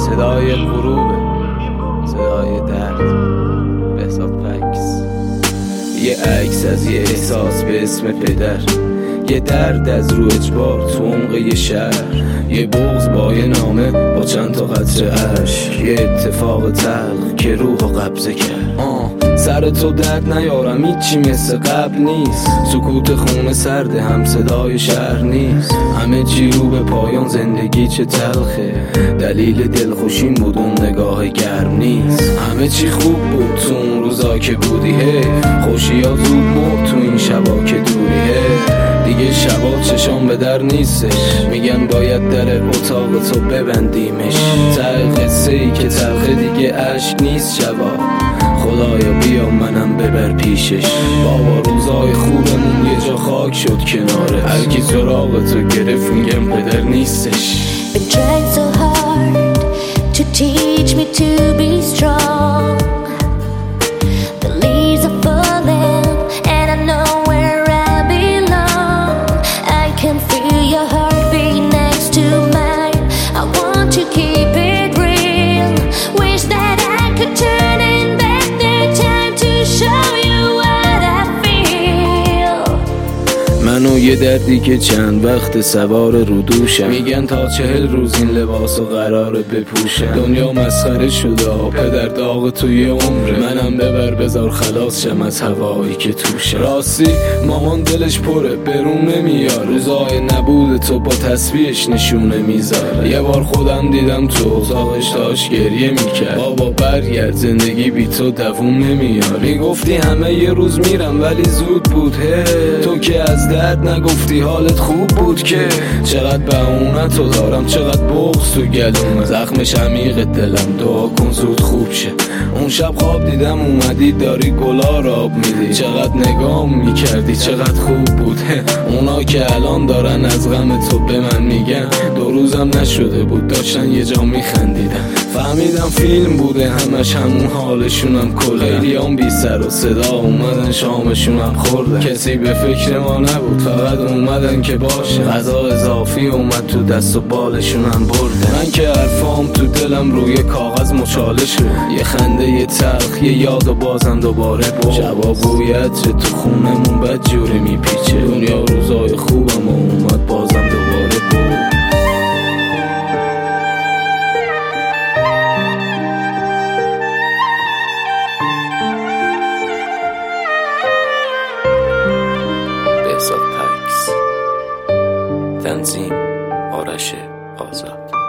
صدای غروبه، صدای درد. بهزاد پکس. یه عکس از یه احساس به اسم پدر، یه درد از رو اجبار تو عمق یه شهر، یه بغض با یه نامه با چند تا قطره اشک، یه اتفاق تلخ که روحو قبضه کرد. سر تو درد نیارم، هیچی مثل قبل نیست. سکوت خونه سرده، هم صدای شهر نیست. همه چی رو به پایان، زندگی چه تلخه. دلیل دلخوشیم بود اون نگاه گرم نیست. همه چی خوب بود تو اون روزا که بودی، خوشی ها زود مرد تو این شبا که دوری. دیگه شبا چشام به در نیستش، میگن باید در اتاق تو ببندیمش. ته قصه ای که تلخه دیگه عشق نیست شبا. خدایا بیا منم ببر پیشش. بابا روزای خوبمون یه جا خاک شد کناره. هرکی سراغ تو گرفت میگم پدر نیستش. Been trying so hard to teach me to be strong. The leaves are falling and I know where I belong. I can feel your heartbeat next to mine. I want to keep it real. Wish that I could turn it back the time to show you what I feel. منو یه دردی که چند وقت سوار رو دوشم. میگن تا 40 روز این لباسو قراره بپوشم. دنیا مسخره شده، پدر داغ توی عمره. منم ببر بذار خلاص شم از هوایی که توشه. راستی مامان دلش پره، برون نمیاره. روزای نبود تو با تسبیحش نشونه میذاره. یه بار خودم دیدم تو اتاقش داشت گریه میکرد. بابا برگرد، زندگی بی تو دووم نمیاره. میگفتی همه یه روز میرم ولی زود بود. تو که از درد نگفتی حالت خوب بود که. چقدر بهونه تو دارم، چقدر بغض تو گلومه. زخمش عمیق دلم، دعا کن زود خوب شه. اون شب خواب دیدم اومدی داری گلا را آب میدی. چقدر نگام میکردی، چقدر خوب بود. اونا که الان دارن از غم تو به من میگن 2 روزم نشده بود داشتن یه جا میخندیدن. فهمیدم فیلم بوده همش، همون حالشونم کله. خیلیام بی سر و صدا اومدن شامشونم خوردن. کسی به فکر ما نبود، فقط اومدن که باشه. غذا اضافی اومد تو دست و بالشونم بردن. من که حرفام تو دلم روی کاغذ مچاله شد. یه خنده یه تلخ، یه یاد و بازم دوباره بود. شبا بوی عطر تو خونمون بد جوری میپیچه. دنیا روزای خوبم و اومد بازم دوباره بود. بهزاد پکس. تنظیم آرش آزاد.